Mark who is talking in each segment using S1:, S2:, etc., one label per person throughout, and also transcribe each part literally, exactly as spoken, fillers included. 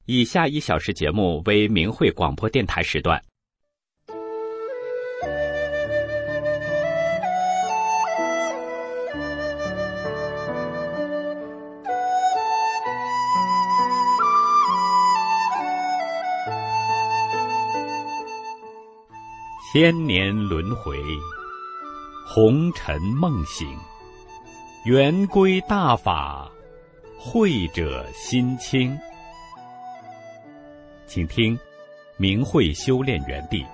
S1: 以下一小时节目为明慧广播电台时段。千年轮回，红尘梦醒，圆规大法，慧者心清。请听明慧修炼园地。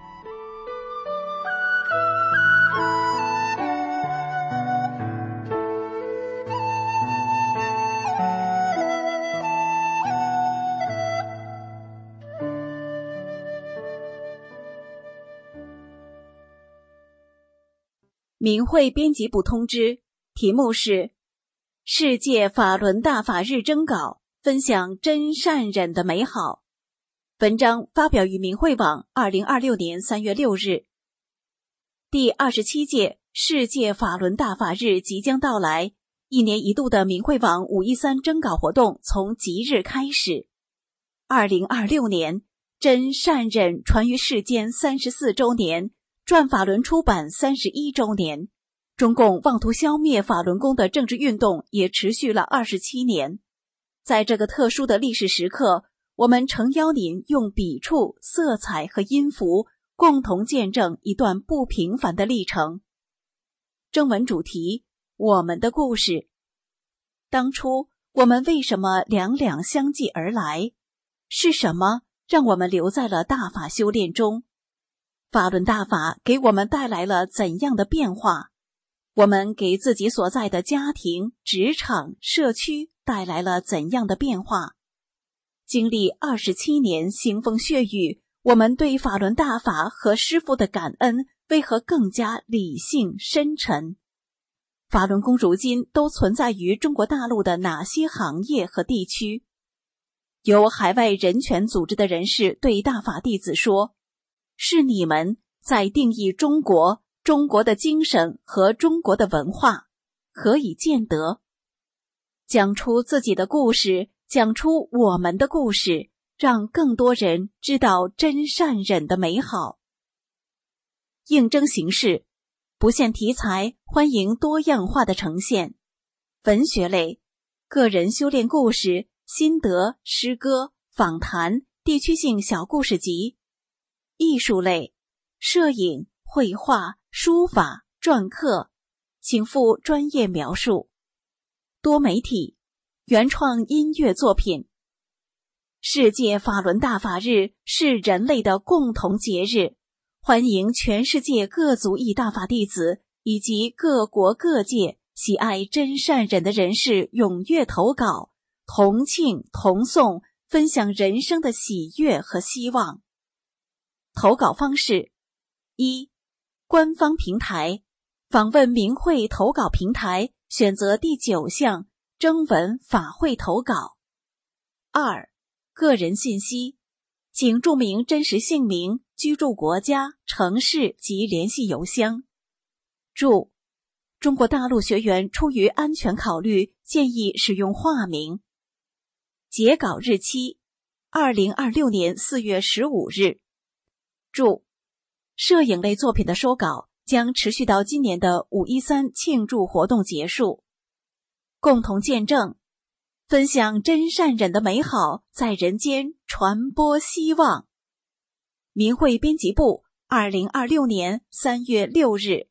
S2: 明慧编辑部通知，题目是世界法轮大法日征稿，分享真善忍的美好。文章发表于明慧网二零二六年三月六日。第二十七届世界法轮大法日即将到来，一年一度的明慧网五一三征稿活动从即日开始。二零二六年真善忍传于世间三十四周年，转法轮出版三十一周年，中共妄图消灭法轮功的政治运动也持续了二十七年。在这个特殊的历史时刻，我们诚邀您用笔触、色彩和音符共同见证一段不平凡的历程。征文主题：我们的故事。当初我们为什么两两相继而来？是什么让我们留在了大法修炼中？法轮大法给我们带来了怎样的变化？我们给自己所在的家庭、职场、社区带来了怎样的变化？经历二十七年腥风血雨，我们对法轮大法和师父的感恩为何更加理性深沉？法轮功如今都存在于中国大陆的哪些行业和地区？由海外人权组织的人士对大法弟子说，是你们在定义中国、中国的精神和中国的文化，何以见得？讲出自己的故事，讲出我们的故事，让更多人知道真善忍的美好。应征形式不限题材，欢迎多样化的呈现。文学类，个人修炼故事、心得、诗歌、访谈、地区性小故事集。艺术类，摄影、绘画、书法、篆刻，请附专业描述。多媒体，原创音乐作品。世界法轮大法日是人类的共同节日，欢迎全世界各族裔大法弟子以及各国各界喜爱真善忍的人士踊跃投稿，同庆同颂，分享人生的喜悦和希望。投稿方式：一、官方平台，访问明慧投稿平台，选择第九项征文法会投稿。二、个人信息，请注明真实姓名、居住国家、城市及联系邮箱。注：中国大陆学员出于安全考虑，建议使用化名。截稿日期：二零二六年四月十五日。注：摄影类作品的收稿将持续到今年的五一三庆祝活动结束。共同见证，分享真善忍的美好，在人间传播希望。明慧编辑部，二零二六年三月六日。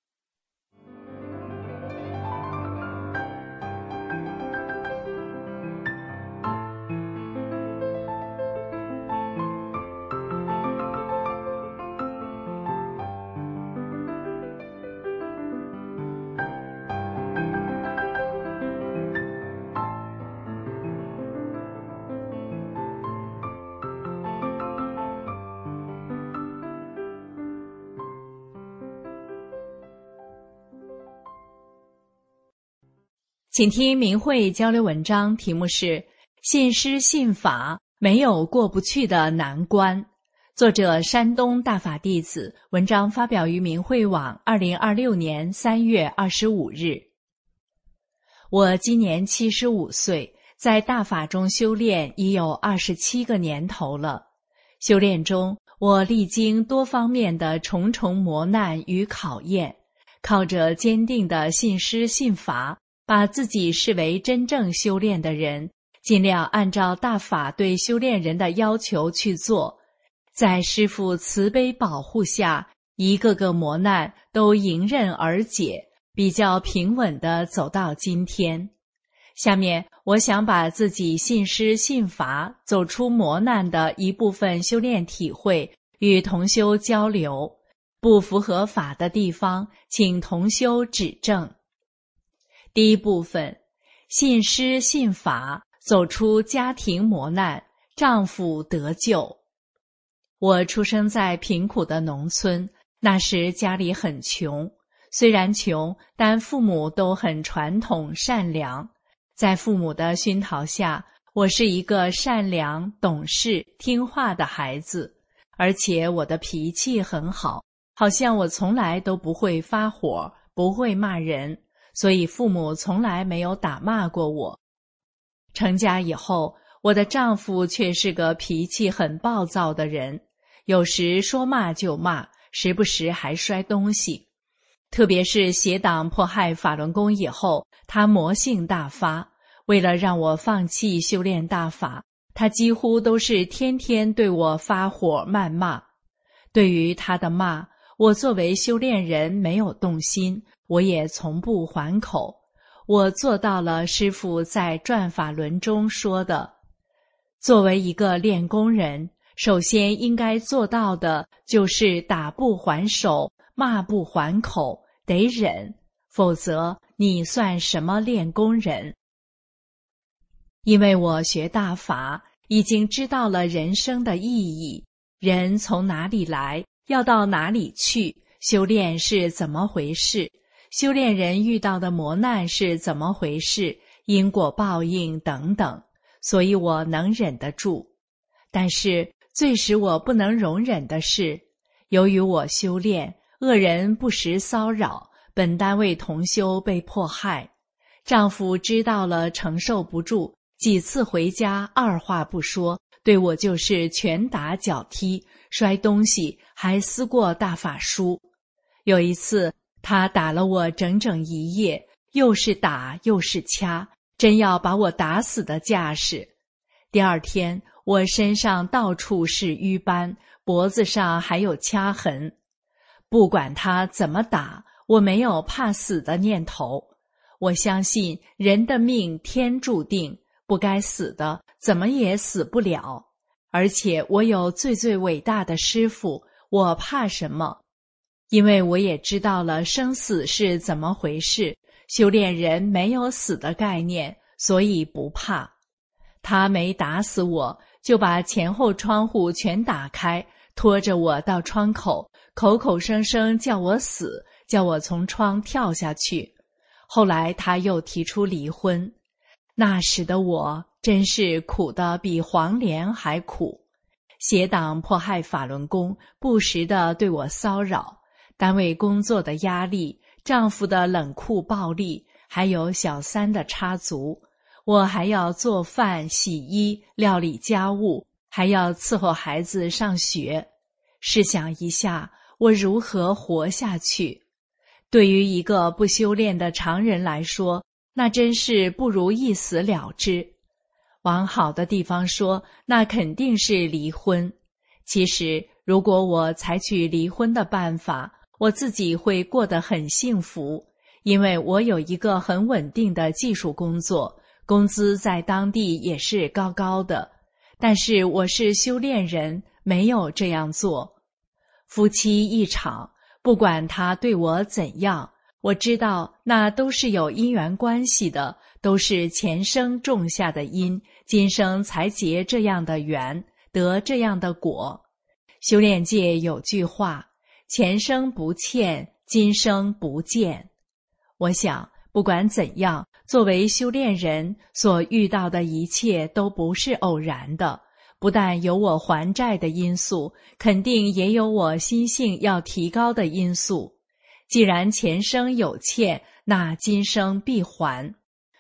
S3: 请听明慧交流文章，题目是信师信法，没有过不去的难关。作者山东大法弟子，文章发表于明慧网二零二六年三月二十五日。我今年七十五岁， 在大法中修炼已有二十七个年头了。修炼中，我历经多方面的重重磨难与考验，靠着坚定的信师信法，把自己视为真正修炼的人，尽量按照大法对修炼人的要求去做。在师父慈悲保护下，一个个磨难都迎刃而解，比较平稳地走到今天。下面我想把自己信师信法走出磨难的一部分修炼体会与同修交流，不符合法的地方请同修指正。第一部分，信师信法走出家庭磨难，丈夫得救。我出生在贫苦的农村，那时家里很穷，虽然穷，但父母都很传统善良。在父母的熏陶下，我是一个善良、懂事、听话的孩子，而且我的脾气很好，好像我从来都不会发火，不会骂人，所以父母从来没有打骂过我。成家以后，我的丈夫却是个脾气很暴躁的人，有时说骂就骂，时不时还摔东西。特别是邪党迫害法轮功以后，他魔性大发，为了让我放弃修炼大法，他几乎都是天天对我发火谩骂。对于他的骂，我作为修炼人没有动心，我也从不还口。我做到了师父在转法轮中说的，作为一个练功人，首先应该做到的就是打不还手，骂不还口，得忍，否则你算什么练功人？因为我学大法，已经知道了人生的意义，人从哪里来，要到哪里去，修炼是怎么回事，修炼人遇到的磨难是怎么回事，因果报应等等，所以我能忍得住。但是最使我不能容忍的是，由于我修炼，恶人不时骚扰，本单位同修被迫害，丈夫知道了承受不住，几次回家二话不说，对我就是拳打脚踢，摔东西，还撕过大法书。有一次他打了我整整一夜，又是打又是掐，真要把我打死的架势。第二天我身上到处是瘀斑，脖子上还有掐痕。不管他怎么打，我没有怕死的念头。我相信人的命天注定，不该死的怎么也死不了。而且我有最最伟大的师父，我怕什么？因为我也知道了生死是怎么回事，修炼人没有死的概念，所以不怕。他没打死我，就把前后窗户全打开，拖着我到窗口，口口声声叫我死，叫我从窗跳下去。后来他又提出离婚，那时的我真是苦得比黄连还苦。邪党迫害法轮功，不时地对我骚扰，单位工作的压力，丈夫的冷酷暴力，还有小三的插足，我还要做饭、洗衣、料理家务，还要伺候孩子上学。试想一下，我如何活下去？对于一个不修炼的常人来说，那真是不如一死了之。往好的地方说，那肯定是离婚。其实，如果我采取离婚的办法，我自己会过得很幸福，因为我有一个很稳定的技术工作，工资在当地也是高高的。但是我是修炼人，没有这样做。夫妻一场，不管他对我怎样，我知道那都是有因缘关系的，都是前生种下的因，今生才结这样的缘，得这样的果。修炼界有句话，前生不欠，今生不见。我想不管怎样，作为修炼人所遇到的一切都不是偶然的，不但有我还债的因素，肯定也有我心性要提高的因素。既然前生有欠，那今生必还。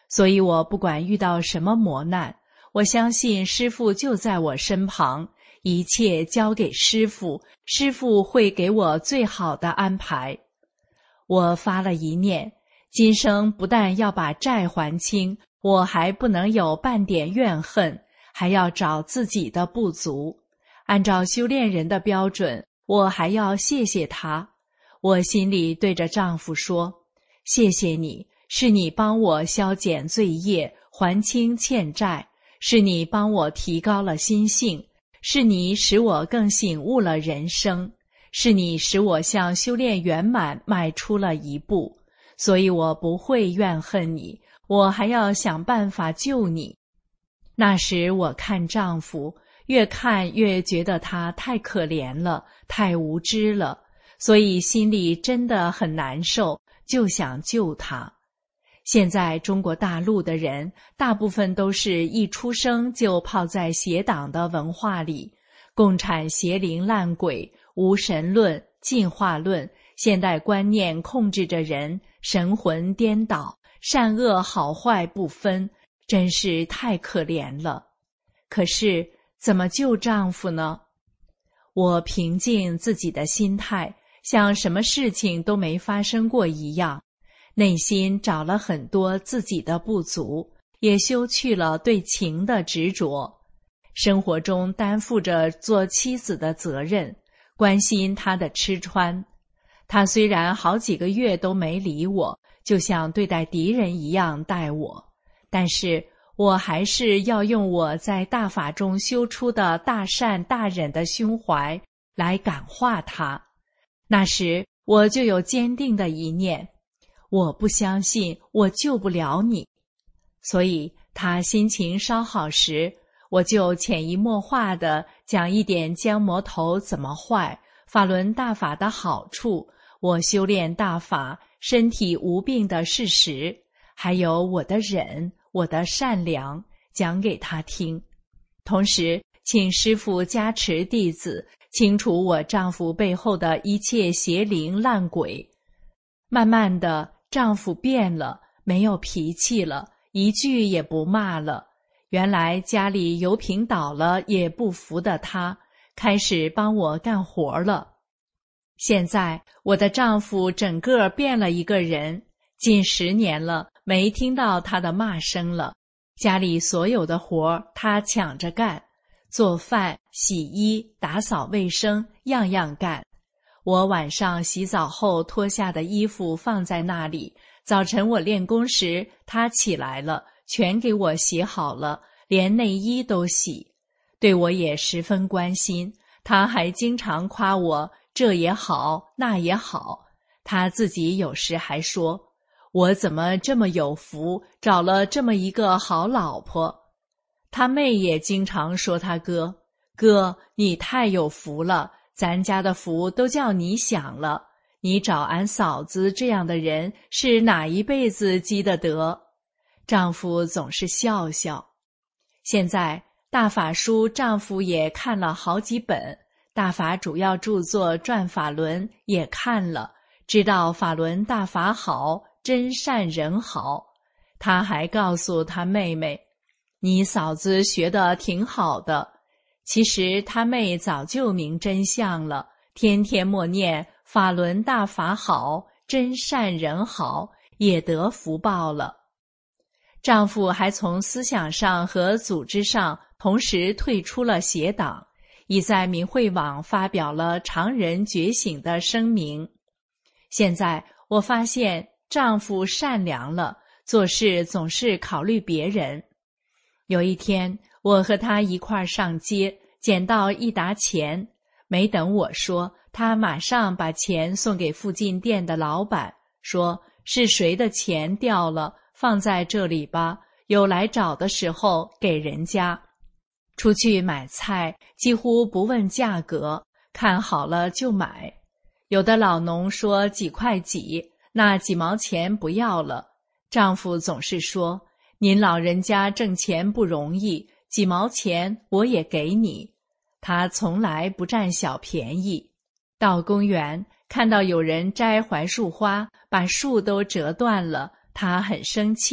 S3: 所以我不管遇到什么磨难，我相信师父就在我身旁，一切交给师父，师父会给我最好的安排。我发了一念，今生不但要把债还清，我还不能有半点怨恨，还要找自己的不足。按照修炼人的标准，我还要谢谢他。我心里对着丈夫说，谢谢你，是你帮我消减罪业，还清欠债，是你帮我提高了心性，是你使我更醒悟了人生，是你使我向修炼圆满迈出了一步，所以我不会怨恨你，我还要想办法救你。那时我看丈夫，越看越觉得他太可怜了，太无知了，所以心里真的很难受，就想救他。现在中国大陆的人大部分都是一出生就泡在邪党的文化里，共产邪灵烂鬼，无神论、进化论、现代观念控制着人，神魂颠倒，善恶好坏不分，真是太可怜了。可是怎么救丈夫呢？我平静自己的心态，像什么事情都没发生过一样，内心找了很多自己的不足，也修去了对情的执着。生活中担负着做妻子的责任，关心他的吃穿。他虽然好几个月都没理我，就像对待敌人一样待我，但是我还是要用我在大法中修出的大善大忍的胸怀来感化他。那时我就有坚定的一念，我不相信我救不了你。所以他心情稍好时，我就潜移默化地讲一点姜魔头怎么坏，法轮大法的好处，我修炼大法身体无病的事实，还有我的忍，我的善良，讲给他听。同时请师父加持弟子，清除我丈夫背后的一切邪灵烂鬼。慢慢的，丈夫变了，没有脾气了，一句也不骂了。原来家里油瓶倒了也不服的他，开始帮我干活了。现在我的丈夫整个变了一个人，近十年了，没听到他的骂声了。家里所有的活他抢着干，做饭、洗衣、打扫卫生，样样干。我晚上洗澡后脱下的衣服放在那里，早晨我练功时他起来了，全给我洗好了，连内衣都洗。对我也十分关心，他还经常夸我这也好那也好。他自己有时还说，我怎么这么有福，找了这么一个好老婆。他妹也经常说他哥，哥你太有福了，咱家的福都叫你享了，你找俺嫂子这样的人是哪一辈子积的德。丈夫总是笑笑。现在大法书丈夫也看了好几本，大法主要著作转法轮也看了，知道法轮大法好，真善人好。他还告诉他妹妹，你嫂子学得挺好的。其实他妹早就明真相了，天天默念法轮大法好，真善人好，也得福报了。丈夫还从思想上和组织上同时退出了邪党，已在明慧网发表了常人觉醒的声明。现在我发现丈夫善良了，做事总是考虑别人。有一天我和他一块儿上街，捡到一沓钱，没等我说，他马上把钱送给附近店的老板，说是谁的钱掉了，放在这里吧，有来找的时候给人家。出去买菜几乎不问价格，看好了就买。有的老农说几块几，那几毛钱不要了。丈夫总是说，您老人家挣钱不容易，几毛钱我也给你。他从来不占小便宜。到公园看到有人摘槐树花，把树都折断了，他很生气，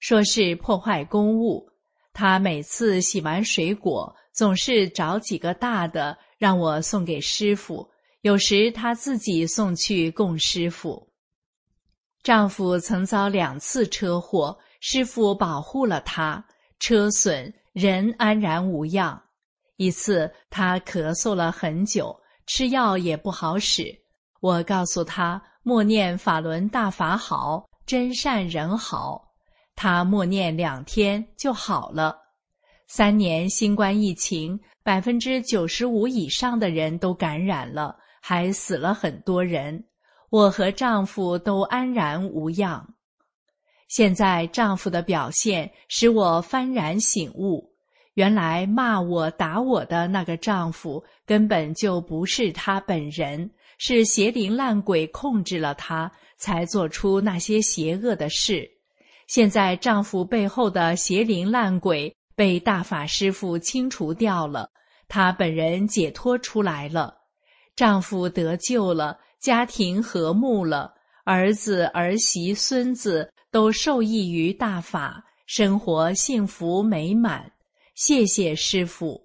S3: 说是破坏公物。他每次洗完水果，总是找几个大的让我送给师父，有时他自己送去供师父。丈夫曾遭两次车祸，师父保护了他，车损，人安然无恙。一次他咳嗽了很久，吃药也不好使，我告诉他默念法轮大法好，真善人好，他默念两天就好了。三年新冠疫情，百分之九十五以上的人都感染了，还死了很多人。我和丈夫都安然无恙。现在丈夫的表现使我幡然醒悟，原来骂我打我的那个丈夫根本就不是他本人，是邪灵烂鬼控制了他，才做出那些邪恶的事。现在丈夫背后的邪灵烂鬼被大法师父清除掉了，他本人解脱出来了，丈夫得救了，家庭和睦了，儿子儿媳孙子都受益于大法，生活幸福美满。谢谢师父。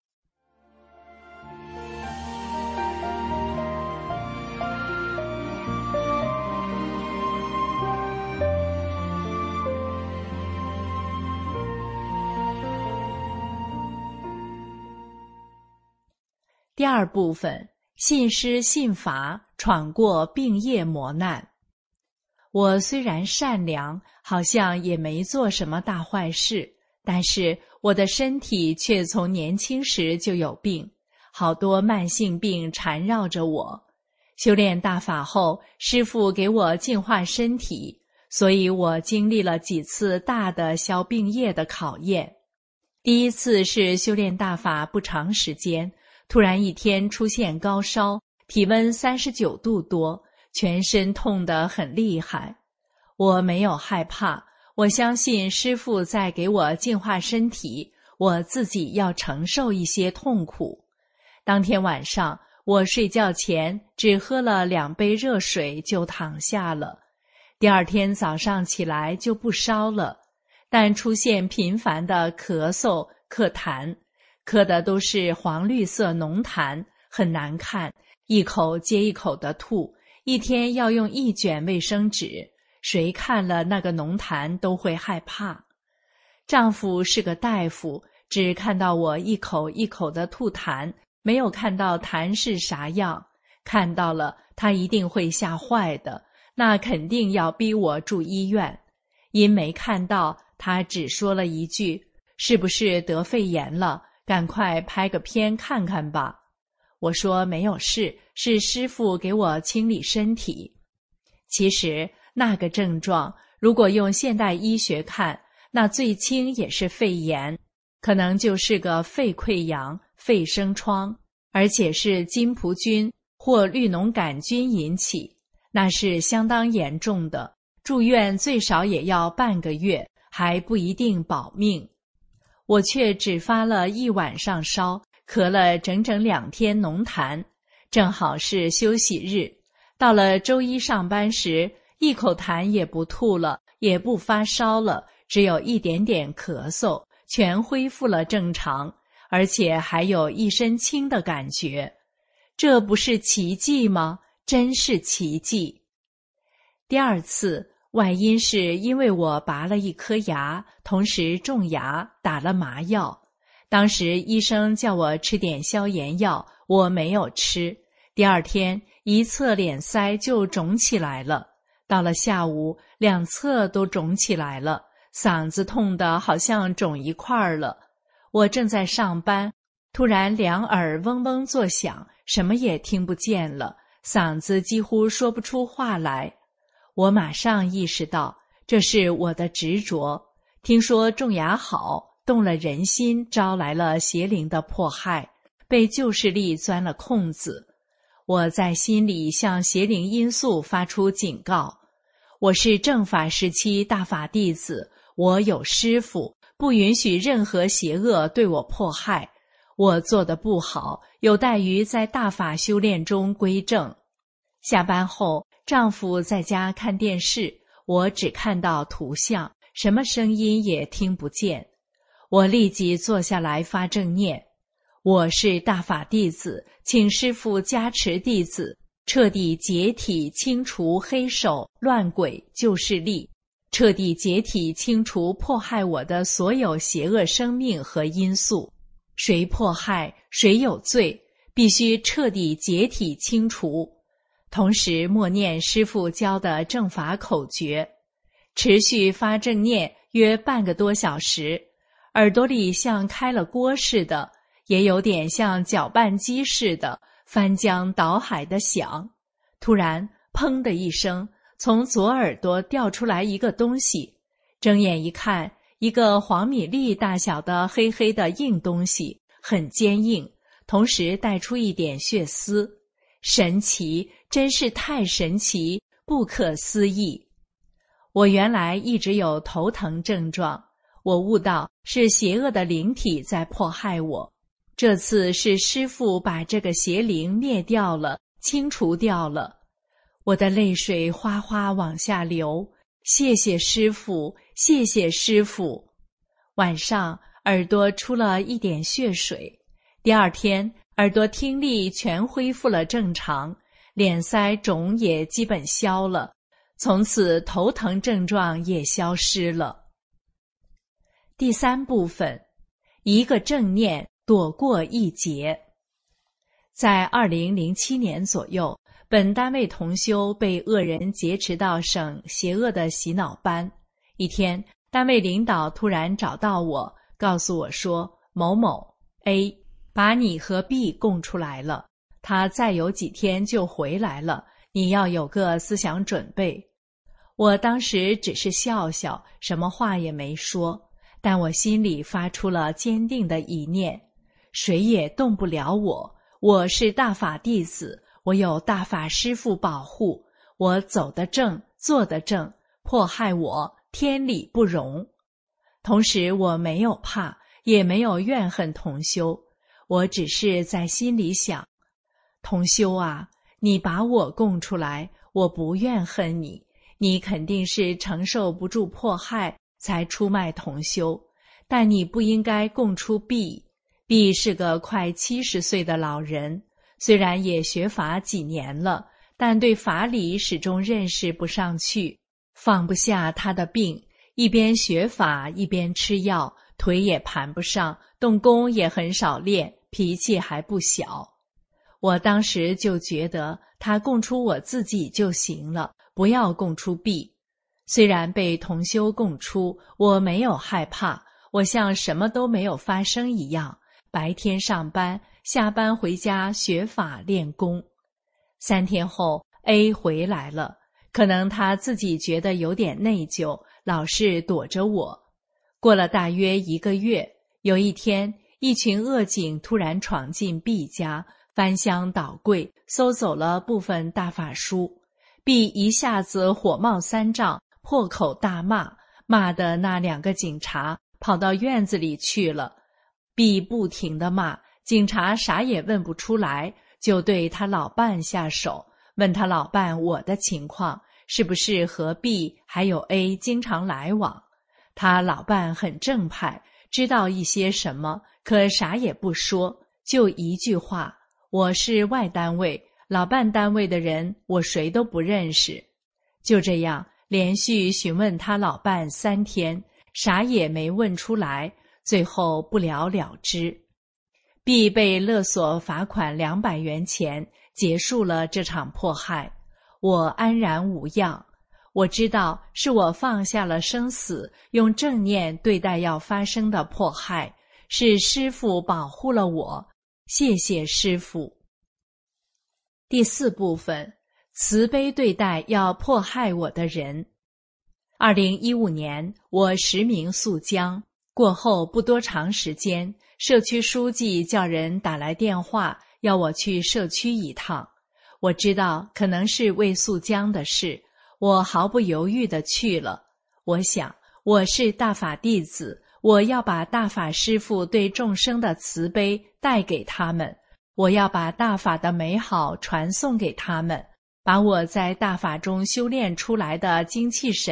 S3: 第二部分，信师信法，闯过病业磨难。我虽然善良，好像也没做什么大坏事，但是我的身体却从年轻时就有病，好多慢性病缠绕着我。修炼大法后，师父给我净化身体，所以我经历了几次大的消病业的考验。第一次是修炼大法不长时间，突然一天出现高烧，体温三十九度多，全身痛得很厉害。我没有害怕，我相信师父在给我净化身体，我自己要承受一些痛苦。当天晚上，我睡觉前只喝了两杯热水就躺下了。第二天早上起来就不烧了，但出现频繁的咳嗽、咳痰，咳的都是黄绿色浓痰，很难看，一口接一口的吐，一天要用一卷卫生纸，谁看了那个浓痰都会害怕。丈夫是个大夫，只看到我一口一口的吐痰，没有看到痰是啥样，看到了他一定会吓坏的，那肯定要逼我住医院。因没看到，他只说了一句，是不是得肺炎了，赶快拍个片看看吧。我说没有事，是师父给我清理身体。其实那个症状如果用现代医学看，那最轻也是肺炎，可能就是个肺溃疡、肺生疮，而且是金葡菌或绿脓杆菌引起，那是相当严重的，住院最少也要半个月，还不一定保命。我却只发了一晚上烧，咳了整整两天浓痰，正好是休息日。到了周一上班时，一口痰也不吐了，也不发烧了，只有一点点咳嗽，全恢复了正常，而且还有一身轻的感觉。这不是奇迹吗？真是奇迹。第二次外因是因为我拔了一颗牙，同时种牙，打了麻药。当时医生叫我吃点消炎药，我没有吃。第二天一侧脸腮就肿起来了，到了下午两侧都肿起来了，嗓子痛得好像肿一块了。我正在上班，突然两耳嗡嗡作响，什么也听不见了，嗓子几乎说不出话来。我马上意识到这是我的执着，听说种牙好，动了人心，招来了邪灵的迫害，被旧势力钻了空子。我在心里向邪灵因素发出警告，我是正法时期大法弟子，我有师父，不允许任何邪恶对我迫害，我做得不好，有待于在大法修炼中归正。下班后，丈夫在家看电视，我只看到图像， 什么声音也听不见。我立即坐下来发正念：我是大法弟子，请师父加持弟子，彻底解体清除黑手、乱鬼、旧势力，彻底解体清除迫害我的所有邪恶生命和因素。谁迫害，谁有罪，必须彻底解体清除。同时默念师父教的正法口诀，持续发正念约半个多小时，耳朵里像开了锅似的，也有点像搅拌机似的翻江倒海的响。突然砰的一声，从左耳朵掉出来一个东西，睁眼一看，一个黄米粒大小的黑黑的硬东西，很坚硬，同时带出一点血丝。神奇，真是太神奇，不可思议。我原来一直有头疼症状，我悟到是邪恶的灵体在迫害我。这次是师父把这个邪灵灭掉了，清除掉了。我的泪水哗哗往下流，谢谢师父，谢谢师父。晚上耳朵出了一点血水，第二天耳朵听力全恢复了正常，脸腮肿也基本消了，从此头疼症状也消失了。第三部分，一个正念躲过一劫。在二零零七年左右，本单位同修被恶人劫持到省邪恶的洗脑班。一天，单位领导突然找到我，告诉我说，某某 A 把你和 B 供出来了，他再有几天就回来了，你要有个思想准备。我当时只是笑笑，什么话也没说，但我心里发出了坚定的一念，谁也动不了我，我是大法弟子，我有大法师父保护，我走得正，做得正，迫害我，天理不容。同时我没有怕，也没有怨恨同修，我只是在心里想，同修啊，你把我供出来，我不怨恨你，你肯定是承受不住迫害才出卖同修，但你不应该供出 B。B 是个快七十岁的老人，虽然也学法几年了，但对法理始终认识不上去，放不下他的病，一边学法一边吃药，腿也盘不上，动功也很少练，脾气还不小。我当时就觉得他供出我自己就行了，不要供出 B。 虽然被同修供出，我没有害怕，我像什么都没有发生一样，白天上班，下班回家学法练功。三天后 A 回来了，可能他自己觉得有点内疚，老是躲着我。过了大约一个月，有一天，一群恶警突然闯进 B 家，翻箱倒柜，搜走了部分大法书。 B 一下子火冒三丈，破口大骂，骂的那两个警察跑到院子里去了。 B 不停地骂，警察啥也问不出来，就对他老伴下手，问他老伴我的情况，是不是和 B 还有 A 经常来往。他老伴很正派，知道一些什么，可啥也不说，就一句话，我是外单位，老伴单位的人我谁都不认识。就这样连续询问他老伴三天，啥也没问出来，最后不了了之。 B 被勒索罚款两百元钱，结束了这场迫害。我安然无恙，我知道是我放下了生死，用正念对待要发生的迫害，是师父保护了我，谢谢师父。第四部分，慈悲对待要迫害我的人。二零一五年，我实名肃江，过后不多长时间，社区书记叫人打来电话，要我去社区一趟。我知道可能是为肃江的事，我毫不犹豫地去了。我想，我是大法弟子，我要把大法师父对众生的慈悲带给他们，我要把大法的美好传送给他们，把我在大法中修炼出来的精气神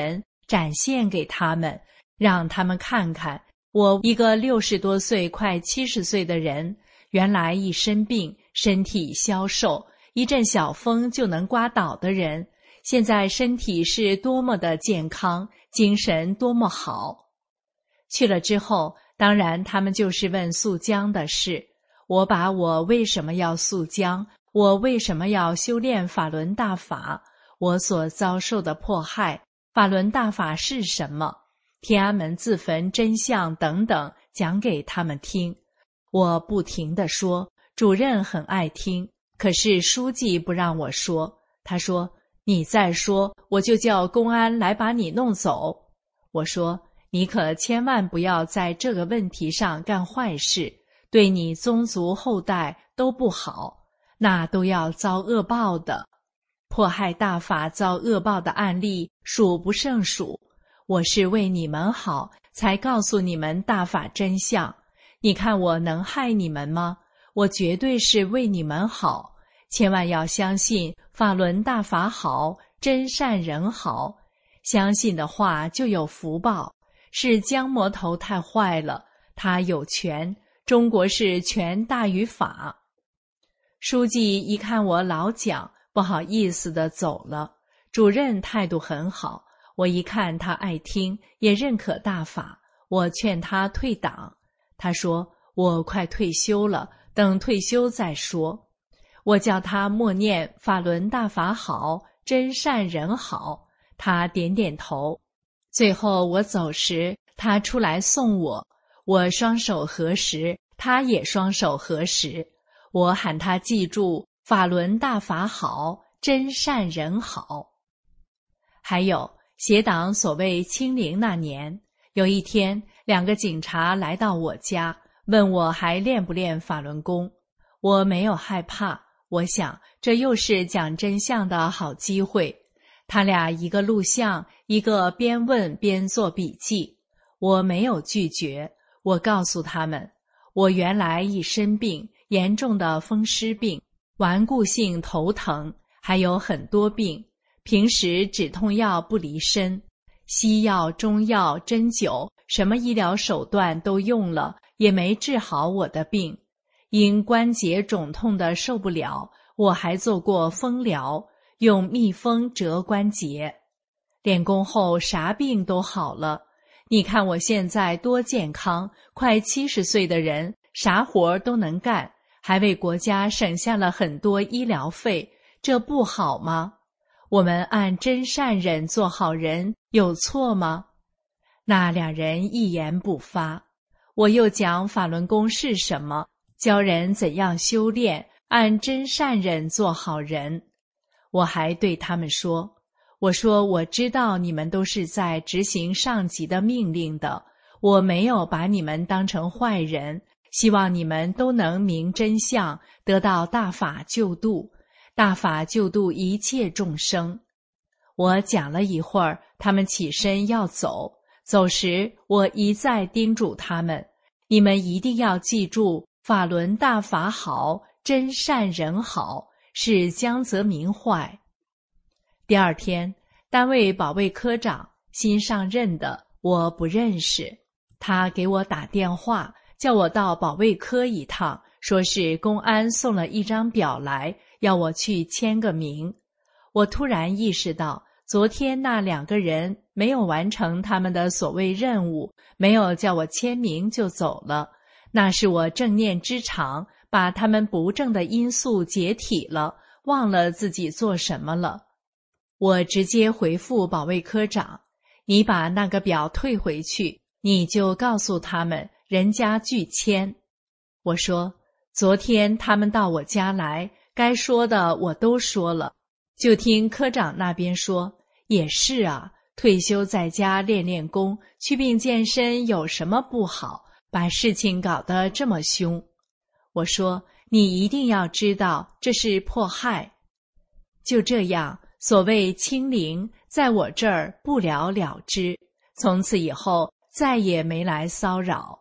S3: 展现给他们，让他们看看，我一个六十多岁快七十岁的人，原来一生病，身体消瘦，一阵小风就能刮倒的人，现在身体是多么的健康，精神多么好。去了之后，当然他们就是问溯江的事，我把我为什么要溯江，我为什么要修炼法轮大法，我所遭受的迫害，法轮大法是什么，天安门自焚真相等等讲给他们听。我不停地说，主任很爱听，可是书记不让我说，他说你再说我就叫公安来把你弄走。我说你可千万不要在这个问题上干坏事，对你宗族后代都不好，那都要遭恶报的。迫害大法遭恶报的案例数不胜数，我是为你们好才告诉你们大法真相，你看我能害你们吗？我绝对是为你们好，千万要相信法轮大法好，真善人好，相信的话就有福报。是江魔头太坏了，他有权，中国是权大于法。书记一看我老讲，不好意思地走了。主任态度很好，我一看他爱听，也认可大法，我劝他退党。他说我快退休了，等退休再说。我叫他默念法轮大法好，真善人好，他点点头。最后我走时，他出来送我，我双手合十，他也双手合十。我喊他记住法轮大法好，真善人好。还有协党所谓清零那年，有一天两个警察来到我家，问我还练不练法轮功。我没有害怕，我想这又是讲真相的好机会。他俩一个录像，一个边问边做笔记。我没有拒绝，我告诉他们，我原来一身病，严重的风湿病，顽固性头疼，还有很多病，平时止痛药不离身，西药、中药、针灸，什么医疗手段都用了，也没治好我的病。因关节肿痛的受不了，我还做过风疗，用蜜蜂折关节。练功后啥病都好了，你看我现在多健康，快七十岁的人，啥活都能干，还为国家省下了很多医疗费，这不好吗？我们按真善忍做好人，有错吗？那两人一言不发。我又讲法轮功是什么，教人怎样修炼，按真善忍做好人。我还对他们说，我说我知道你们都是在执行上级的命令的，我没有把你们当成坏人，希望你们都能明真相，得到大法救度，大法救度一切众生。我讲了一会儿，他们起身要走，走时我一再叮嘱他们，你们一定要记住法轮大法好，真善人好，是江泽民坏。第二天，单位保卫科长新上任的，我不认识，他给我打电话，叫我到保卫科一趟，说是公安送了一张表来，要我去签个名。我突然意识到，昨天那两个人没有完成他们的所谓任务，没有叫我签名就走了，那是我正念之长，把他们不正的因素解体了，忘了自己做什么了。我直接回复保卫科长，你把那个表退回去，你就告诉他们人家拒签。我说昨天他们到我家来，该说的我都说了，就听科长那边说，也是啊，退休在家练练功，祛病健身有什么不好，把事情搞得这么凶。我说你一定要知道这是迫害。就这样，所谓清零在我这儿不了了之，从此以后再也没来骚扰。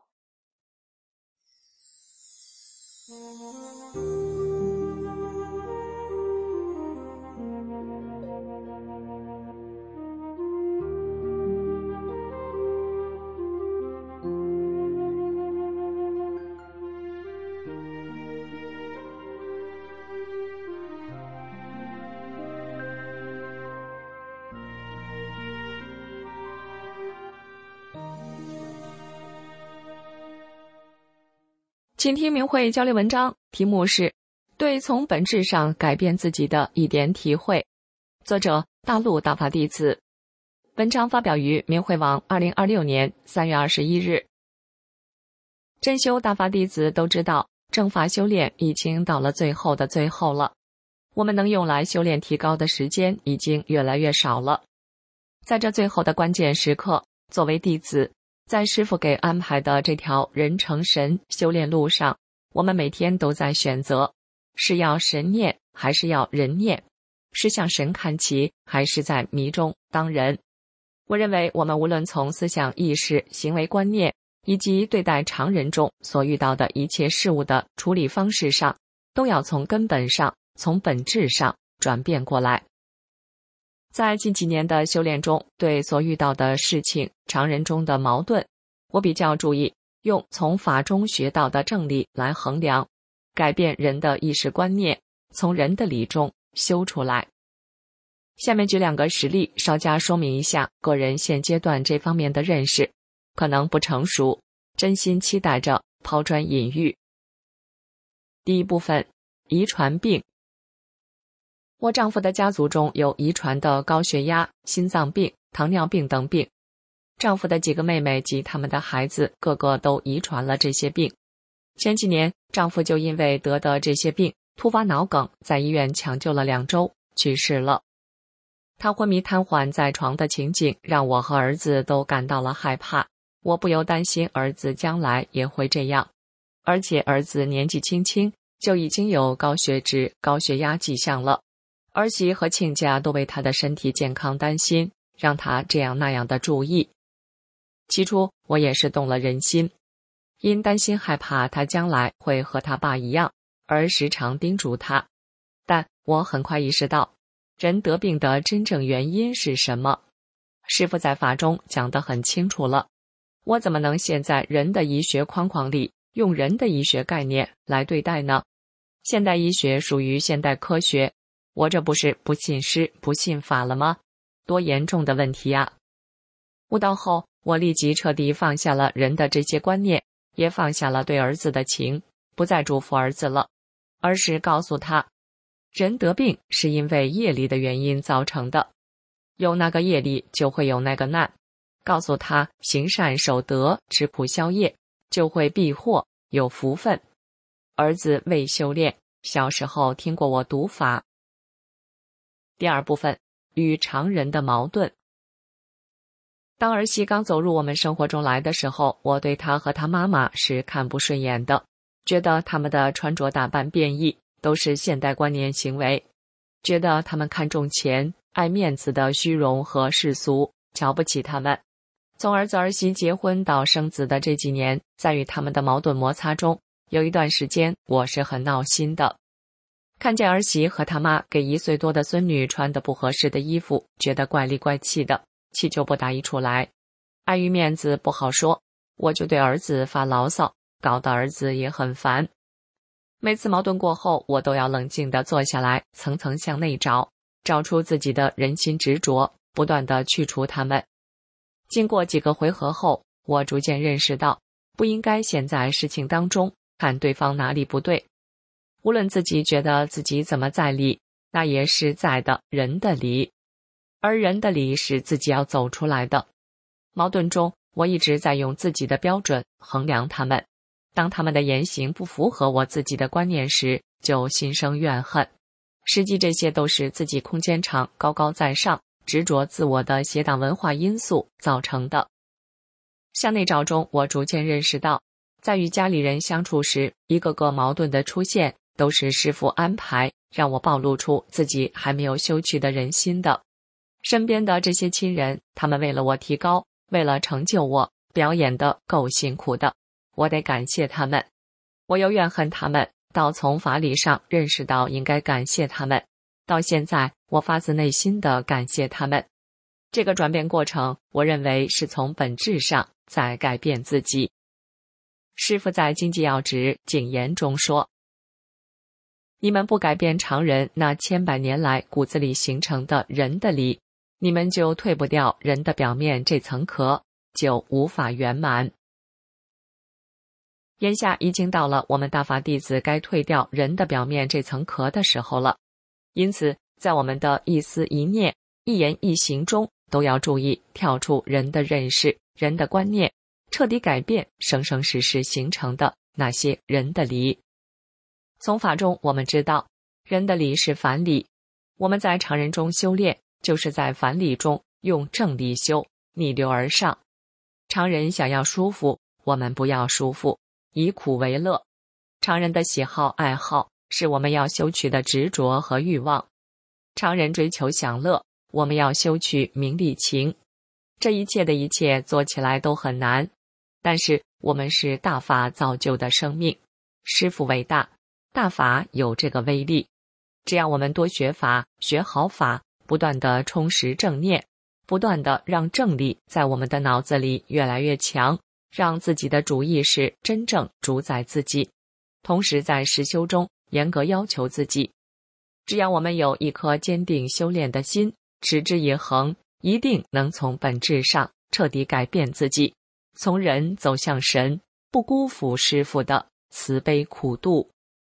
S4: 请听明慧交流文章，题目是对从本质上改变自己的一点体会，作者大陆大法弟子。文章发表于明慧网二零二六年三月二十一日。真修大法弟子都知道，正法修炼已经到了最后的最后了，我们能用来修炼提高的时间已经越来越少了。在这最后的关键时刻，作为弟子，在师父给安排的这条人成神修炼路上，我们每天都在选择，是要神念还是要人念，是向神看齐还是在迷中当人。我认为我们无论从思想意识、行为观念以及对待常人中所遇到的一切事物的处理方式上，都要从根本上、从本质上转变过来。在近几年的修炼中，对所遇到的事情、常人中的矛盾，我比较注意用从法中学到的正理来衡量，改变人的意识观念，从人的理中修出来。下面举两个实例，稍加说明一下个人现阶段这方面的认识，可能不成熟，真心期待着抛砖引玉。第一部分，遗传病。我丈夫的家族中有遗传的高血压、心脏病、糖尿病等病。丈夫的几个妹妹及他们的孩子个个都遗传了这些病。前几年，丈夫就因为得的这些病，突发脑梗，在医院抢救了两周，去世了。他昏迷瘫痪在床的情景让我和儿子都感到了害怕，我不由担心儿子将来也会这样。而且儿子年纪轻轻就已经有高血脂、高血压迹象了。儿媳和亲家都为他的身体健康担心，让他这样那样的注意。起初我也是动了人心，因担心害怕他将来会和他爸一样，而时常叮嘱他。但我很快意识到，人得病的真正原因是什么？师父在法中讲得很清楚了，我怎么能陷在人的医学框框里，用人的医学概念来对待呢？现代医学属于现代科学，我这不是不信师不信法了吗？多严重的问题啊！悟道后，我立即彻底放下了人的这些观念，也放下了对儿子的情，不再嘱咐儿子了，而是告诉他，人得病是因为业力的原因造成的，有那个业力就会有那个难。告诉他行善守德，吃苦消业，就会避祸，有福分。儿子未修炼，小时候听过我读法。第二部分，与常人的矛盾。当儿媳刚走入我们生活中来的时候，我对她和她妈妈是看不顺眼的，觉得他们的穿着打扮变异，都是现代观念行为，觉得他们看重钱、爱面子的虚荣和世俗，瞧不起他们。从儿子儿媳结婚到生子的这几年，在与他们的矛盾摩擦中，有一段时间我是很闹心的。看见儿媳和他妈给一岁多的孙女穿的不合适的衣服，觉得怪里怪气的，气就不打一处来。碍于面子不好说，我就对儿子发牢骚，搞得儿子也很烦。每次矛盾过后，我都要冷静地坐下来，层层向内找，找出自己的人心执着，不断地去除它们。经过几个回合后，我逐渐认识到，不应该陷在事情当中，看对方哪里不对。无论自己觉得自己怎么在理，那也是在的人的理，而人的理是自己要走出来的。矛盾中，我一直在用自己的标准衡量他们，当他们的言行不符合我自己的观念时，就心生怨恨。实际这些都是自己空间场高高在上，执着自我的邪党文化因素造成的。向内找中，我逐渐认识到，在与家里人相处时，一个个矛盾的出现，都是师父安排，让我暴露出自己还没有修去的人心的。身边的这些亲人，他们为了我提高，为了成就我，表演得够辛苦的，我得感谢他们。我又怨恨他们，到从法理上认识到应该感谢他们，到现在我发自内心地感谢他们。这个转变过程，我认为是从本质上在改变自己。师父在经济要旨谨言中说，你们不改变常人那千百年来骨子里形成的人的理，你们就退不掉人的表面这层壳，就无法圆满。 眼下已经到了我们大法弟子该退掉人的表面这层壳的时候了。因此，在我们的一思一念、一言一行中，都要注意跳出人的认识、人的观念，彻底改变生生世世形成的那些人的理。从法中我们知道，人的理是反理。我们在常人中修炼，就是在反理中用正理修，逆流而上。常人想要舒服，我们不要舒服，以苦为乐。常人的喜好爱好，是我们要修取的执着和欲望。常人追求享乐，我们要修取名利情。这一切的一切做起来都很难，但是我们是大法造就的生命，师父伟大，大法有这个威力。只要我们多学法，学好法，不断地充实正念，不断地让正理在我们的脑子里越来越强，让自己的主意识真正主宰自己，同时在实修中严格要求自己。只要我们有一颗坚定修炼的心，持之以恒，一定能从本质上彻底改变自己，从人走向神，不辜负师父的慈悲苦度。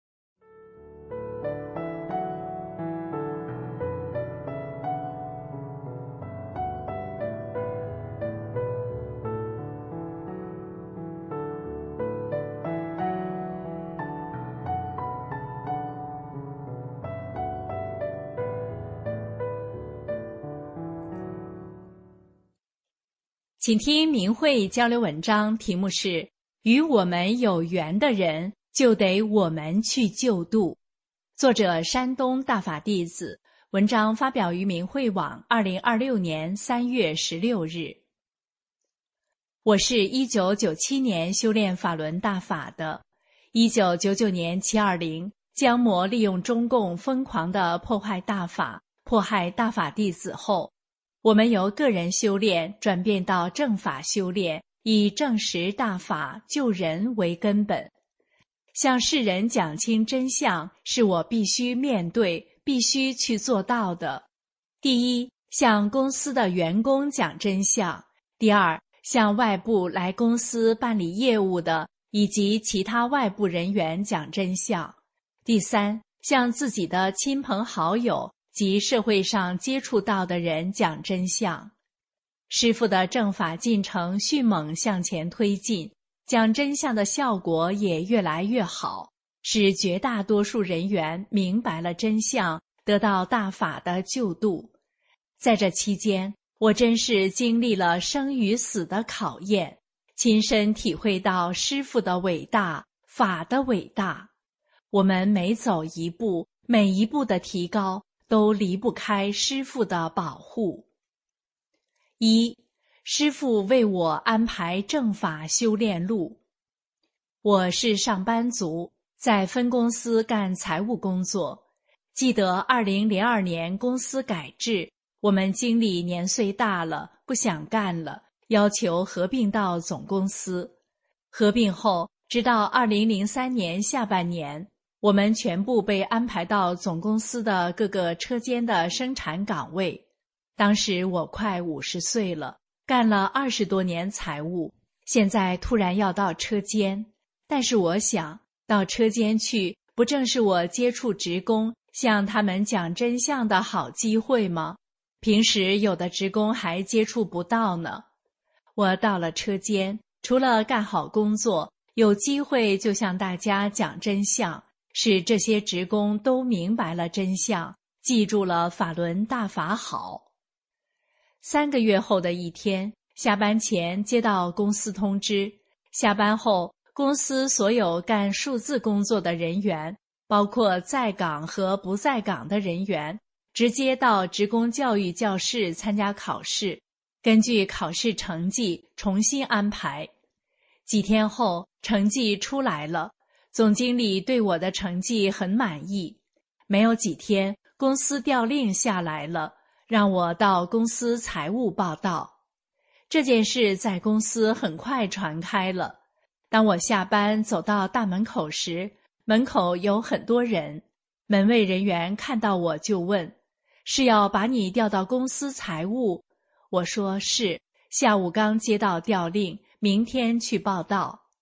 S3: 请听明慧交流文章，题目是与我们有缘的人就得我们去救度。作者山东大法弟子，文章发表于明慧网二零二六年三月十六日。我是一九九七年修炼法轮大法的。一九九九年七二零，江魔利用中共疯狂地破坏大法，迫害大法弟子后，我们由个人修炼转变到正法修炼，以证实大法救人为根本。向世人讲清真相是我必须面对、必须去做到的。第一，向公司的员工讲真相；第二，向外部来公司办理业务的以及其他外部人员讲真相；第三，向自己的亲朋好友及社会上接触到的人讲真相。师父的正法进程迅猛向前推进，讲真相的效果也越来越好，使绝大多数人员明白了真相，得到大法的救度。在这期间，我真是经历了生与死的考验，亲身体会到师父的伟大，法的伟大。我们每走一步，每一步的提高，都离不开师父的保护。一，师父为我安排正法修炼路。我是上班族，在分公司干财务工作。记得二零零二年公司改制，我们经理年岁大了，不想干了，要求合并到总公司。合并后，直到二零零三年下半年，我们全部被安排到总公司的各个车间的生产岗位。当时我快五十岁了，干了二十多年财务，现在突然要到车间。但是我想，到车间去，不正是我接触职工，向他们讲真相的好机会吗？平时有的职工还接触不到呢。我到了车间，除了干好工作，有机会就向大家讲真相，使这些职工都明白了真相，记住了法轮大法好。三个月后的一天，下班前接到公司通知，下班后公司所有干数字工作的人员，包括在岗和不在岗的人员，直接到职工教育教室参加考试，根据考试成绩重新安排。几天后，成绩出来了，总经理对我的成绩很满意。没有几天，公司调令下来了，让我到公司财务报到。这件事在公司很快传开了。当我下班走到大门口时，门口有很多人。门卫人员看到我就问：“是要把你调到公司财务？”我说是，下午刚接到调令，明天去报到。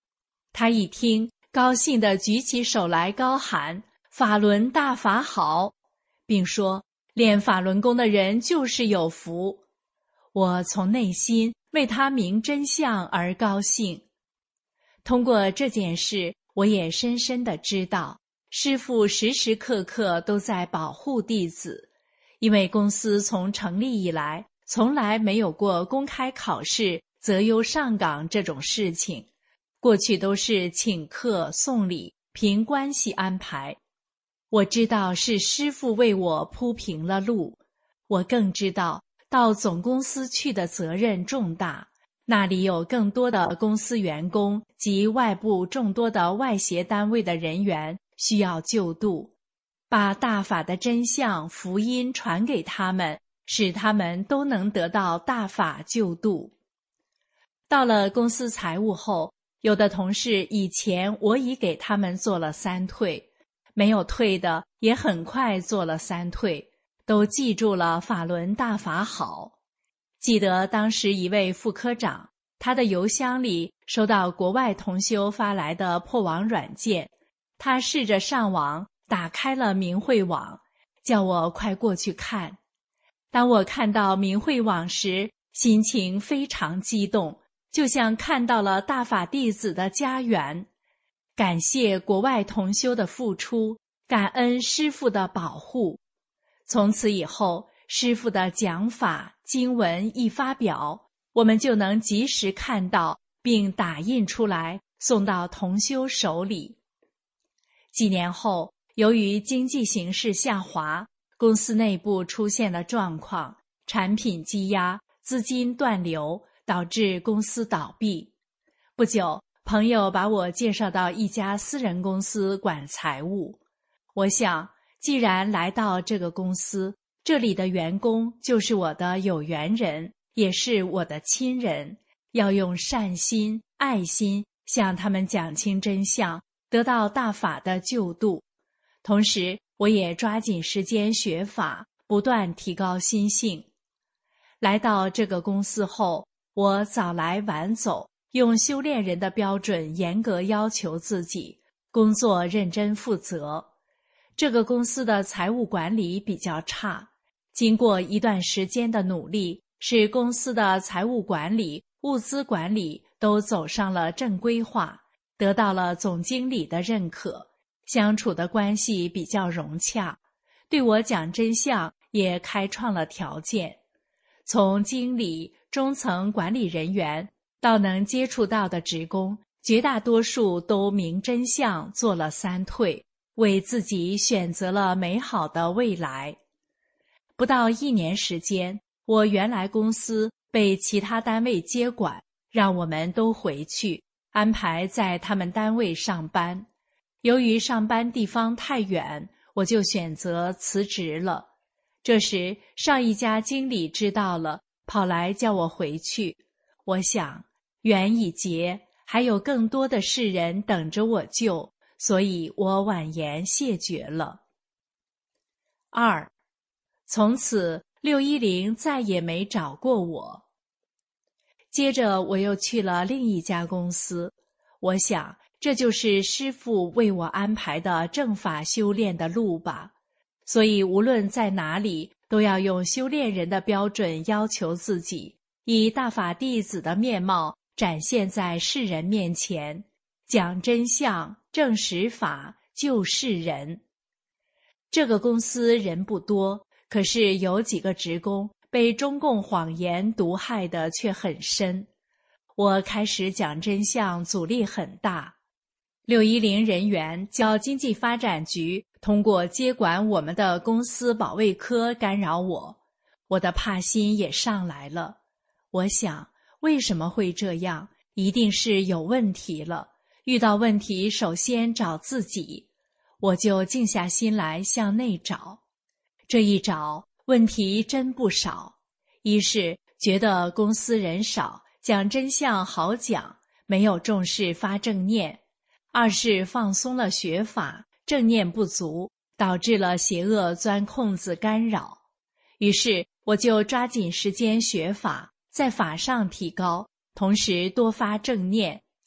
S3: 他一听，高兴地举起手来高喊：法轮大法好，并说练法轮功的人就是有福。我从内心为他明真相而高兴。通过这件事，我也深深地知道，师父时时刻刻都在保护弟子，因为公司从成立以来，从来没有过公开考试择优上岗这种事情，过去都是请客送礼，凭关系安排。我知道是师父为我铺平了路，我更知道到总公司去的责任重大，那里有更多的公司员工及外部众多的外协单位的人员需要救度，把大法的真相福音传给他们，使他们都能得到大法救度。到了公司财务后，有的同事以前我已给他们做了三退，没有退的也很快做了三退，都记住了法轮大法好。记得当时一位副科长，他的邮箱里收到国外同修发来的破网软件，他试着上网，打开了明慧网，叫我快过去看。当我看到明慧网时，心情非常激动，就像看到了大法弟子的家园。感谢国外同修的付出，感恩师父的保护。从此以后，师父的讲法经文一发表，我们就能及时看到并打印出来，送到同修手里。几年后，由于经济形势下滑，公司内部出现了状况，产品积压，资金断流，导致公司倒闭。不久，朋友把我介绍到一家私人公司管财务。我想，既然来到这个公司，这里的员工就是我的有缘人，也是我的亲人，要用善心、爱心向他们讲清真相，得到大法的救度。同时，我也抓紧时间学法，不断提高心性。来到这个公司后，我早来晚走，用修炼人的标准严格要求自己，工作认真负责。这个公司的财务管理比较差，经过一段时间的努力，使公司的财务管理、物资管理都走上了正规化，得到了总经理的认可，相处的关系比较融洽，对我讲真相也开创了条件。从经理、中层管理人员到能接触到的职工，绝大多数都明真相，做了三退，为自己选择了美好的未来。不到一年时间，我原来公司被其他单位接管，让我们都回去，安排在他们单位上班。由于上班地方太远，我就选择辞职了。这时，上一家经理知道了，跑来叫我回去。我想，缘已结，还有更多的世人等着我救，所以我婉言谢绝了。二，从此六一零再也没找过我。接着我又去了另一家公司，我想这就是师父为我安排的正法修炼的路吧。所以无论在哪里，都要用修炼人的标准要求自己，以大法弟子的面貌展现在世人面前，讲真相，证实法，救世人。这个公司人不多，可是有几个职工被中共谎言毒害的却很深。我开始讲真相，阻力很大。六一零人员叫经济发展局通过接管我们的公司保卫科干扰我，我的怕心也上来了。我想，为什么会这样？一定是有问题了。遇到问题，首先找自己。我就静下心来向内找。这一找，问题真不少。一是觉得公司人少，讲真相好讲，没有重视发正念；二是放松了学法，正念不足，导致了邪恶钻空子干扰。于是我就抓紧时间学法，在法上提高，同时多发正念，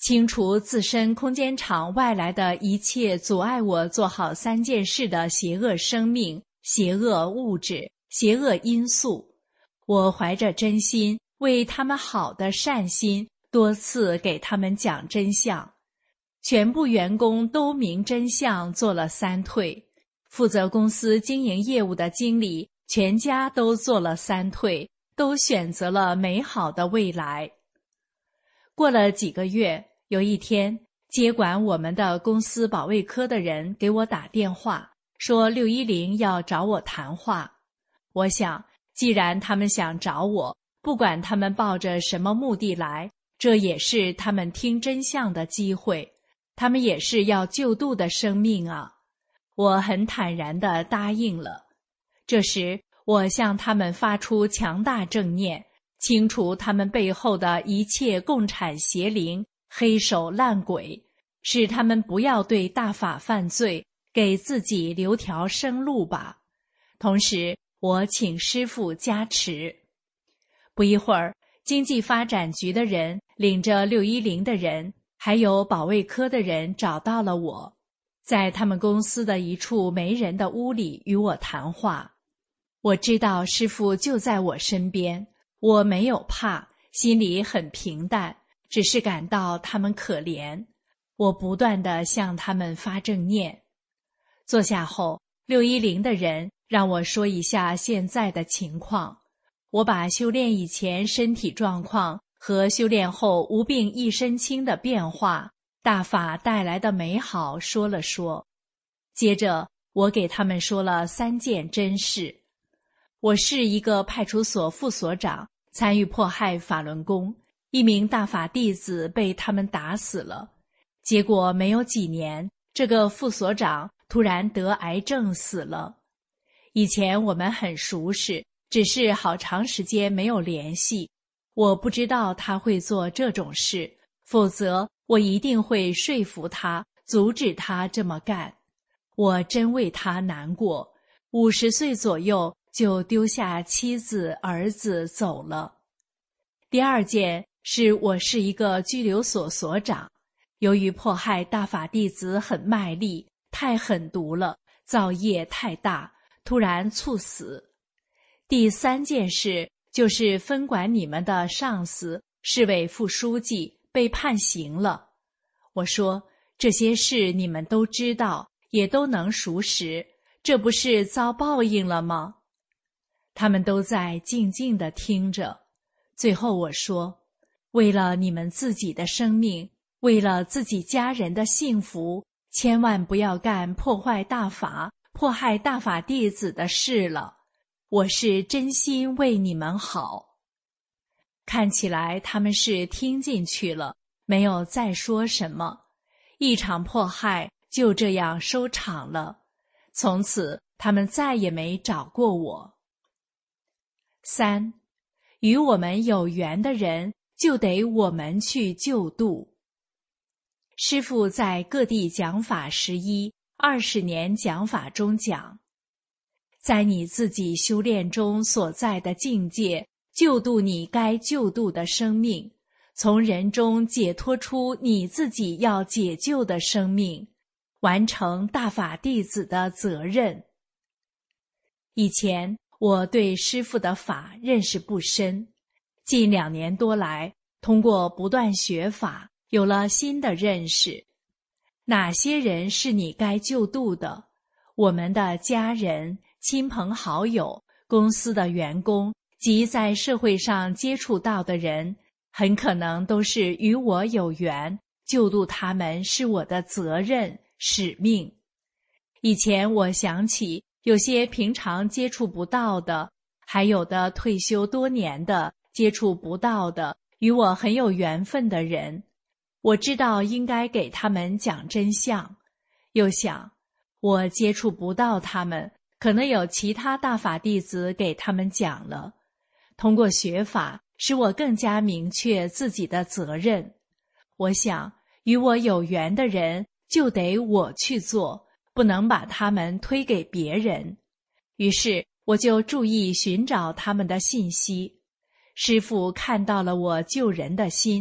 S3: 清除自身空间场外来的一切阻碍我做好三件事的邪恶生命、邪恶物质、邪恶因素。我怀着真心为他们好的善心，多次给他们讲真相。全部员工都明真相，做了三退。负责公司经营业务的经理，全家都做了三退，都选择了美好的未来。过了几个月，有一天，接管我们的公司保卫科的人给我打电话，说六一零要找我谈话。我想，既然他们想找我，不管他们抱着什么目的来，这也是他们听真相的机会，他们也是要救度的生命啊。我很坦然地答应了。这时，我向他们发出强大正念，清除他们背后的一切共产邪灵、黑手烂鬼，使他们不要对大法犯罪，给自己留条生路吧。同时，我请师父加持。不一会儿，经济发展局的人领着六一零的人，还有保卫科的人找到了我，在他们公司的一处没人的屋里与我谈话。我知道师父就在我身边，我没有怕，心里很平淡，只是感到他们可怜。我不断地向他们发正念。坐下后，六一零的人让我说一下现在的情况。我把修炼以前身体状况和修炼后无病一身轻的变化，大法带来的美好说了说。接着，我给他们说了三件真事。我是一个派出所副所长，参与迫害法轮功，一名大法弟子被他们打死了。结果没有几年，这个副所长突然得癌症死了。以前我们很熟识，只是好长时间没有联系。我不知道他会做这种事，否则我一定会说服他，阻止他这么干。我真为他难过。五十岁左右就丢下妻子儿子走了。第二件是我是一个拘留所所长，由于迫害大法弟子很卖力，太狠毒了，造业太大，突然猝死。第三件事就是分管你们的上司市委副书记被判刑了。我说，这些事你们都知道，也都能熟识，这不是遭报应了吗？他们都在静静地听着。最后我说，为了你们自己的生命，为了自己家人的幸福，千万不要干破坏大法、迫害大法弟子的事了。我是真心为你们好。看起来他们是听进去了，没有再说什么。一场迫害就这样收场了。从此他们再也没找过我。三，与我们有缘的人，就得我们去救度。师父在各地讲法十一、二十年讲法中讲，在你自己修炼中所在的境界，救度你该救度的生命，从人中解脱出你自己要解救的生命，完成大法弟子的责任。以前我对师父的法认识不深，近两年多来，通过不断学法，有了新的认识。哪些人是你该救度的？我们的家人、亲朋好友、公司的员工及在社会上接触到的人，很可能都是与我有缘，救度他们是我的责任、使命。以前我想起有些平常接触不到的，还有的退休多年的接触不到的，与我很有缘分的人，我知道应该给他们讲真相。又想，我接触不到他们，可能有其他大法弟子给他们讲了。通过学法，使我更加明确自己的责任。我想，与我有缘的人，就得我去做，不能把他们推给别人。于是我就注意寻找他们的信息。师父看到了我救人的心，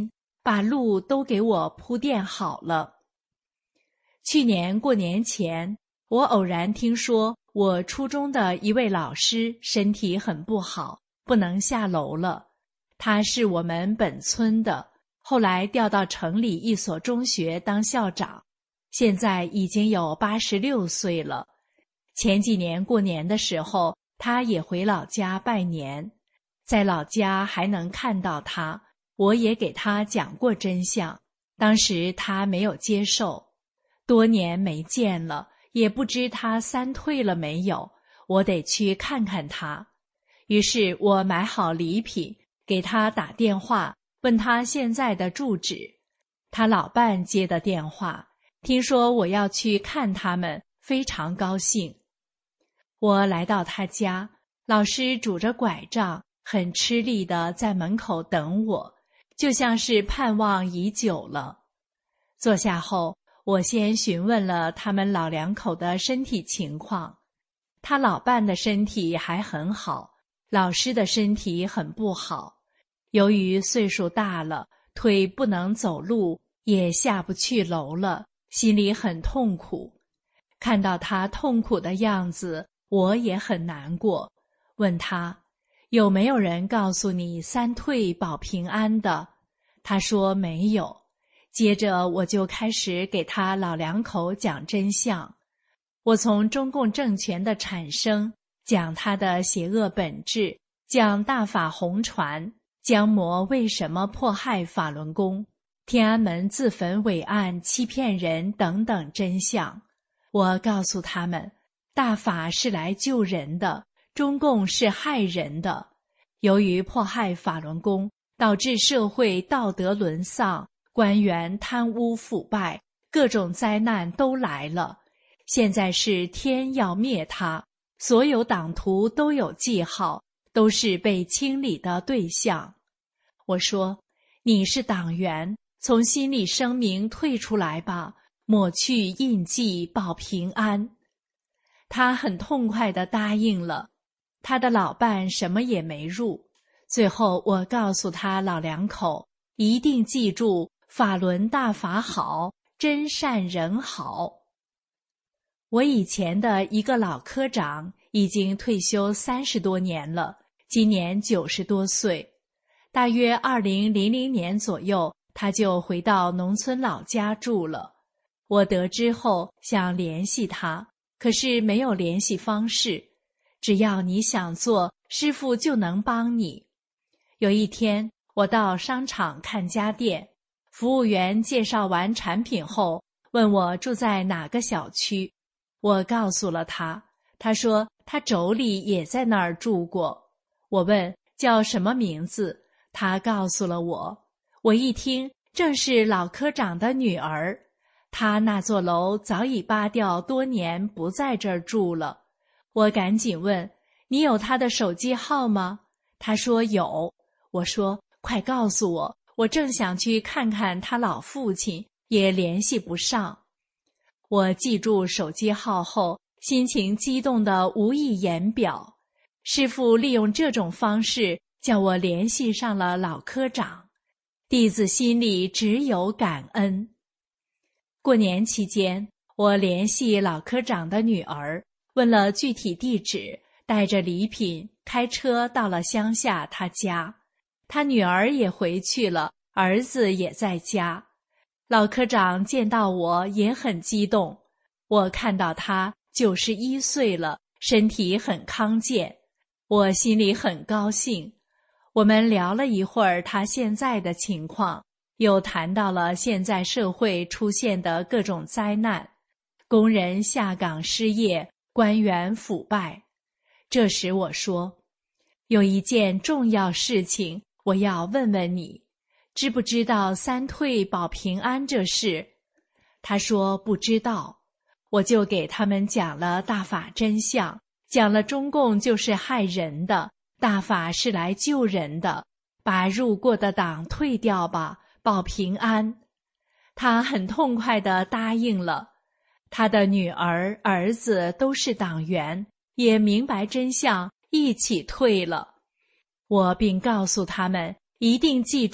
S3: 把路都给我铺垫好了。去年过年前，我偶然听说我初中的一位老师身体很不好，不能下楼了。他是我们本村的，后来调到城里一所中学当校长，现在已经有八十六岁了。前几年过年的时候，他也回老家拜年，在老家还能看到他，我也给他讲过真相，当时他没有接受。多年没见了，也不知他三退了没有，我得去看看他。于是我买好礼品，给他打电话，问他现在的住址。他老伴接的电话，听说我要去看他们，非常高兴。我来到他家，老师拄着拐杖，很吃力地在门口等我，就像是盼望已久了。坐下后，我先询问了他们老两口的身体情况。他老伴的身体还很好，老师的身体很不好，由于岁数大了，腿不能走路，也下不去楼了，心里很痛苦。看到他痛苦的样子，我也很难过，问他有没有人告诉你三退保平安的？他说没有。接着我就开始给他老两口讲真相。我从中共政权的产生，讲它的邪恶本质，讲大法红传，江魔为什么迫害法轮功，天安门自焚伪案欺骗人等等真相。我告诉他们，大法是来救人的，中共是害人的。由于迫害法轮功，导致社会道德沦丧，官员贪污腐败，各种灾难都来了。现在是天要灭他，所有党徒都有记号，都是被清理的对象。我说，你是党员，从心里声明退出来吧，抹去印记，保平安。他很痛快地答应了。他的老伴什么也没入。最后我告诉他老两口，一定记住法轮大法好，真善人好。我以前的一个老科长已经退休三十多年了，今年九十多岁。大约二零零零年左右，他就回到农村老家住了。我得知后想联系他，可是没有联系方式。只要你想做，师父就能帮你。有一天，我到商场看家电，服务员介绍完产品后，问我住在哪个小区。我告诉了他，他说他妯娌也在那儿住过。我问叫什么名字，他告诉了我。我一听，正是老科长的女儿。他那座楼早已扒掉多年，不在这儿住了。我赶紧问，你有他的手机号吗？他说有。我说快告诉我，我正想去看看他老父亲，也联系不上。我记住手机号后，心情激动得无以言表。师父利用这种方式叫我联系上了老科长，弟子心里只有感恩。过年期间，我联系老科长的女儿，问了具体地址，带着礼品开车到了乡下他家。他女儿也回去了，儿子也在家。老科长见到我也很激动。我看到他九十一岁了，身体很康健，我心里很高兴。我们聊了一会儿他现在的情况，又谈到了现在社会出现的各种灾难，工人下岗失业，官员腐败。这时我说，有一件重要事情我要问问你，知不知道三退保平安这事？他说不知道。我就给他们讲了大法真相，讲了中共就是害人的，大法是来救人的，把入过的党退掉吧，保平安。他很痛快地答应了。他的女儿、儿子都是党员，也明白真相，一起退了。我并告诉他们，一定记住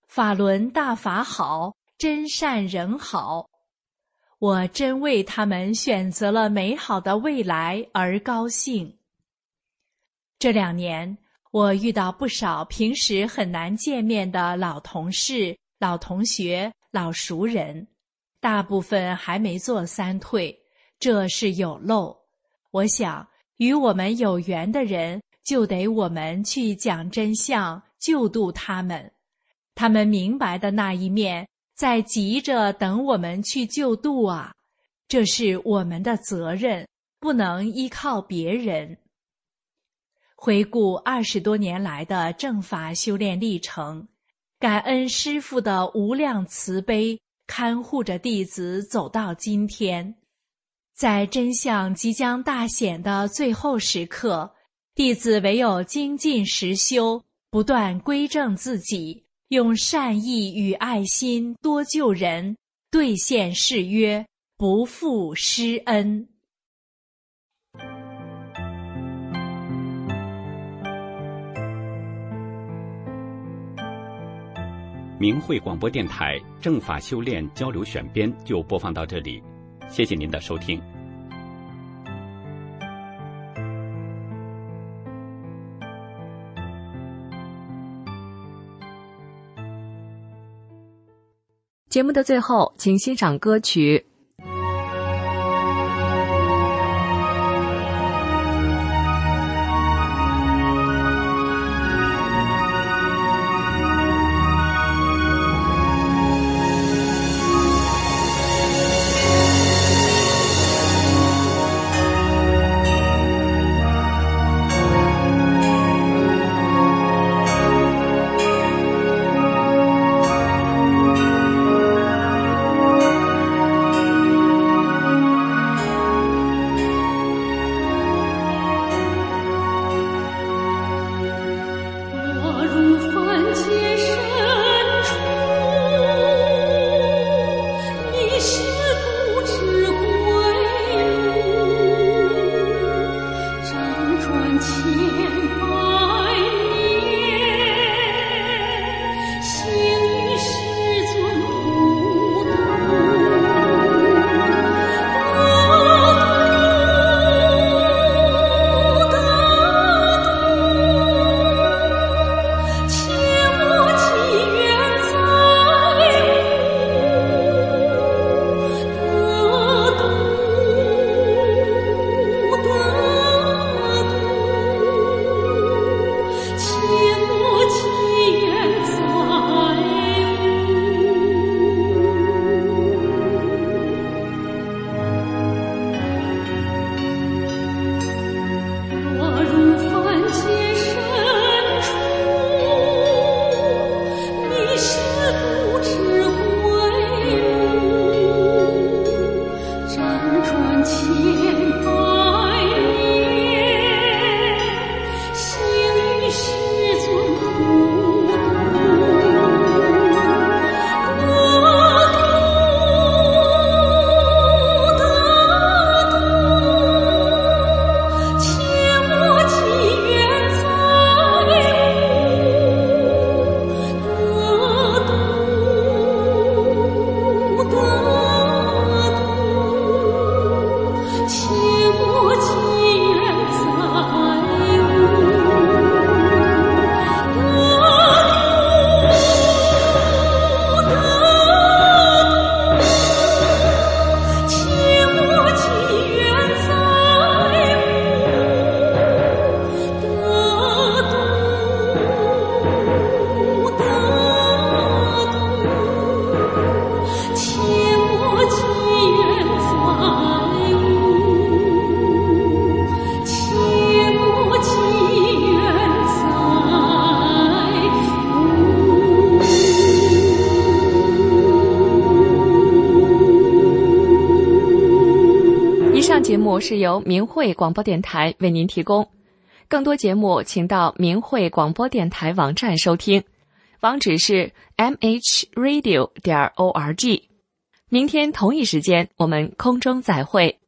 S3: 法轮大法好，真善人好。我真为他们选择了美好的未来而高兴。这两年，我遇到不少平时很难见面的老同事、老同学、老熟人，大部分还没做三退，这是有漏。我想，与我们有缘的人，就得我们去讲真相，救度他们。他们明白的那一面，在急着等我们去救度啊，这是我们的责任，不能依靠别人。回顾二十多年来的正法修炼历程，感恩师父的无量慈悲，看护着弟子走到今天。在真相即将大显的最后时刻，弟子唯有精进实修，不断归正自己，用善意与爱心多救人，兑现誓约，不负师恩。
S1: 明慧广播电台正法修炼交流选编就播放到这里，谢谢您的收听。
S4: 节目的最后，请欣赏歌曲节目是由明慧广播电台为您提供，更多节目请到明慧广播电台网站收听，网址是 m h radio 点 org。明天同一时间我们空中再会。